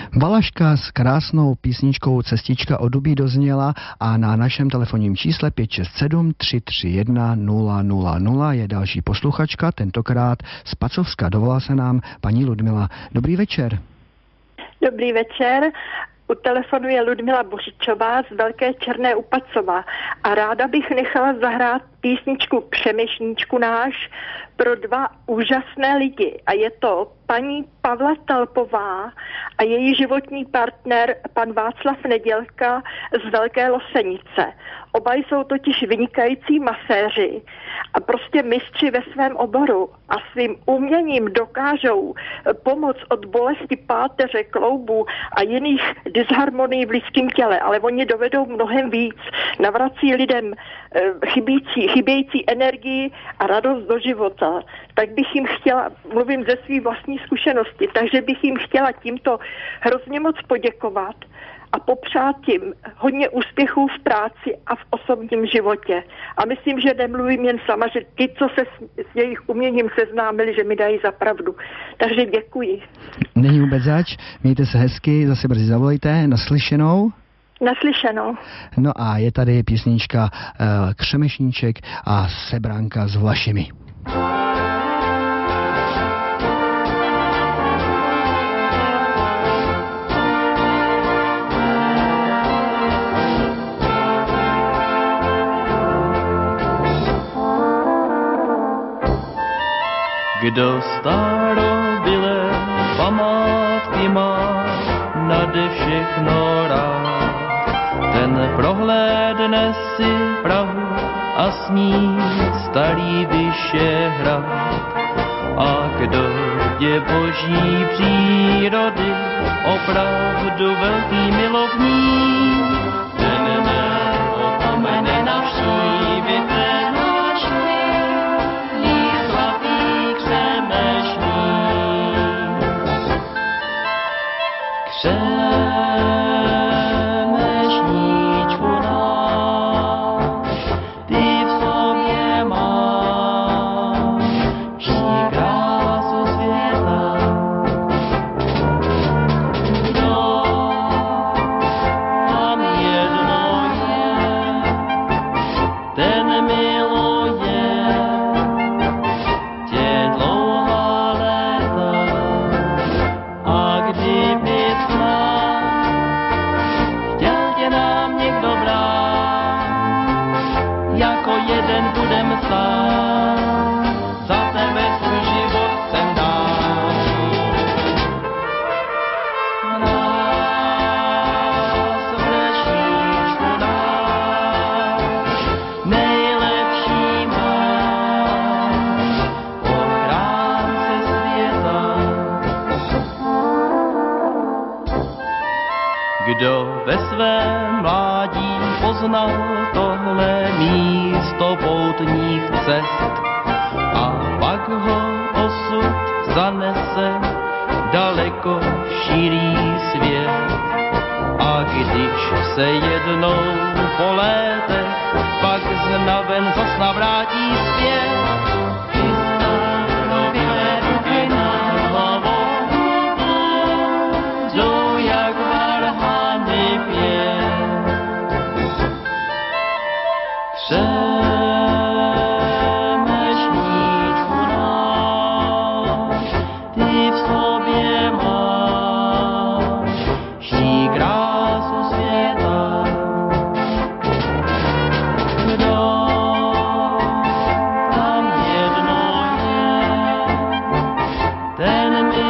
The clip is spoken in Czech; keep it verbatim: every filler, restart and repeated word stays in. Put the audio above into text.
Valaška s krásnou písničkou Cestička od Dubí dozněla a na našem telefonním čísle pět šest sedm tři tři jedna nula nula nula je další posluchačka, tentokrát z Pacovska. Dovolá se nám paní Ludmila. Dobrý večer. Dobrý večer. U telefonu je Ludmila Bořičová z Velké Černé u Pacova a ráda bych nechala zahrát písničku Přemešníčku náš pro dva úžasné lidi a je to paní Pavla Talpová a její životní partner pan Václav Nedělka z Velké Losenice. Oba jsou totiž vynikající maséři a prostě mistři ve svém oboru a svým uměním dokážou pomoct od bolesti páteře, kloubů a jiných disharmonií v lidském těle, ale oni dovedou mnohem víc. Navrací lidem chybící, chybějící energii a radost do života. Tak bych jim chtěla, mluvím ze své vlastní zkušenosti, takže bych jim chtěla tímto hrozně moc poděkovat a popřát jim hodně úspěchů v práci a v osobním životě. A myslím, že nemluvím jen sama, že ti, co se s, s jejich uměním seznámili, že mi dají za pravdu. Takže děkuji. Není vůbec zač, mějte se hezky, zase brzy zavolejte, naslyšenou. Naslyšenou. No a je tady písnička uh, Křemešníček a Sebránka s Vlašimi. Kdo starobylé památky má nade všechno rád, ten prohlédne si Prahu a s ní starý Vyšehrad. A kdo je boží přírody opravdu velký milovník, ten neopomene navštívit ten náš milý svatý Křemešník. Křemešníčku náš, ty v sobě máš vší krásu světa. Kdo tam jedno je, ten miluje tě dlouhá léta. A kdyby snad chtěl tě nám někdo brát, jako jeden budem stát, za tebe svůj život sem dám. Nás Vršníčku náš, nejlepší máš, ochránce světa. Kdo ve svém mládí poznal tohle místo poutních cest a pak ho osud zanese daleko širý svět. A když se jednou po létech pak znaven zas navrátí zpět, ty starobylé duchy nad hlavou jdou jak varhany pět. Křemešníčku náš, ty v sobě máš vší krásu světa. Kdo tam jedno je, ten mi